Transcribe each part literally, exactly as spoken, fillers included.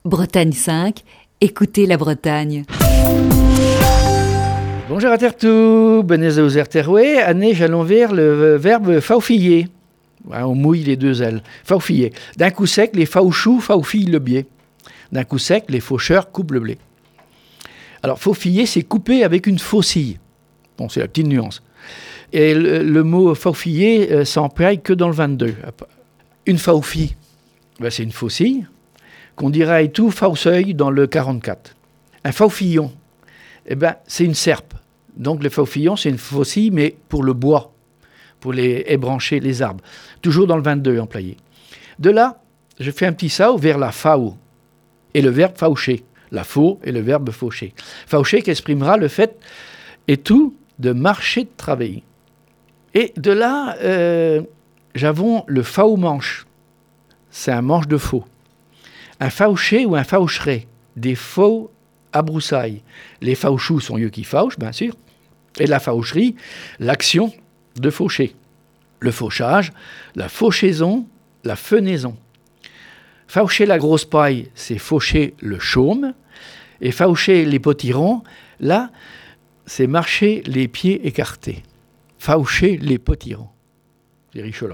Bretagne cinq, écoutez la Bretagne. Bonjour à terre-tout, benez aux erteroué, année j'allons vers le verbe faufiller. On mouille les deux ailes. Faufiller. D'un coup sec, les fauchous faufillent le biais. D'un coup sec, les faucheurs coupent le blé. Alors, faufiller, c'est couper avec une faucille. Bon, c'est la petite nuance. Et le, le mot faufiller euh, s'emploie que dans le vingt-deux. Une faufille, ben, c'est une faucille, qu'on dirait et tout fauseuil dans le quarante-quatre. Un faufillon, eh ben, c'est une serpe. Donc, le faufillon, c'est une faucille, mais pour le bois, pour les ébrancher les arbres. Toujours dans le vingt-deux employé. De là, je fais un petit saut vers la fau et le verbe faucher. La faux et le verbe faucher. Faucher qui exprimera le fait et tout de marcher, de travailler. Et de là, euh, j'avons le faux manche. C'est un manche de faux. Un fauché ou un faucheret, des faux à broussailles. Les fauchous sont eux qui fauchent, bien sûr. Et la faucherie, l'action de faucher. Le fauchage, la fauchaison, la fenaison. Faucher la grosse paille, c'est faucher le chaume. Et faucher les potirons, là, c'est marcher les pieds écartés. Faucher les potirons. C'est richolant.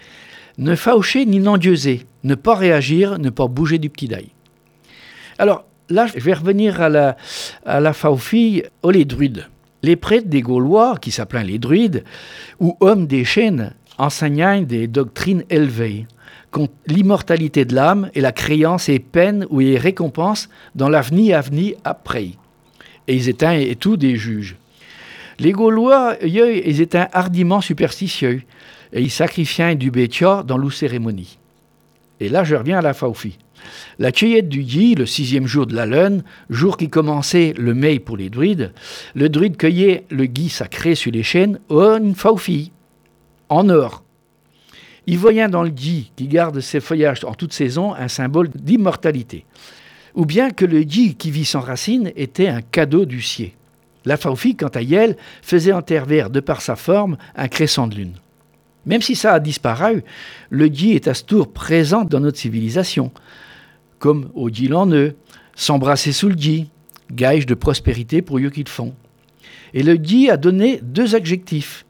Ne faucher ni n'endieuser, ne pas réagir, ne pas bouger du petit dail. Alors, là, je vais revenir à la, à la faufille aux les druides. Les prêtres des Gaulois, qui s'appelaient les druides, ou hommes des chênes, enseignant des doctrines élevées, contre l'immortalité de l'âme et la créance et peine ou les récompenses dans l'avenir à venir après. Et ils étaient et tout des juges. Les Gaulois, ils étaient hardiment superstitieux et ils sacrifiaient du bétia dans l'ou cérémonie. Et là, je reviens à la faufie. La cueillette du gui, le sixième jour de la lune, jour qui commençait le mai pour les druides, le druide cueillait le gui sacré sur les chênes, une faufille, en or. Il voyait dans le gui, qui garde ses feuillages en toute saison, un symbole d'immortalité. Ou bien que le gui qui vit sans racines était un cadeau du ciel. La faufille, quant à elle, faisait en terre verte, de par sa forme, un crescent de lune. Même si ça a disparu, le gui est à ce tour présent dans notre civilisation, comme au gui l'enneux, s'embrasser sous le gui, gage de prospérité pour eux qui le font. Et le gui a donné deux adjectifs.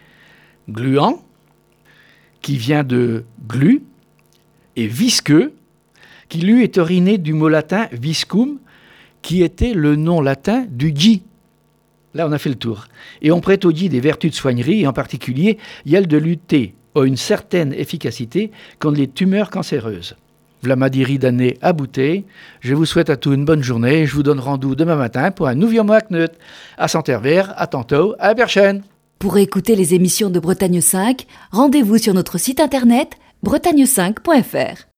Gluant, qui vient de glu, et visqueux, qui lui est oriné du mot latin viscum, qui était le nom latin du gui. Là, on a fait le tour. Et on prête au gui des vertus de soignerie, et en particulier, il y a le de lutter à une certaine efficacité contre les tumeurs cancéreuses. Vlamadiri d'année à bouteille. Je vous souhaite à tous une bonne journée et je vous donne rendez-vous demain matin pour un nouveau mois Knut. À Santervers, à tantôt, à la prochaine. Pour écouter les émissions de Bretagne cinq, rendez-vous sur notre site internet bretagne cinq point f r.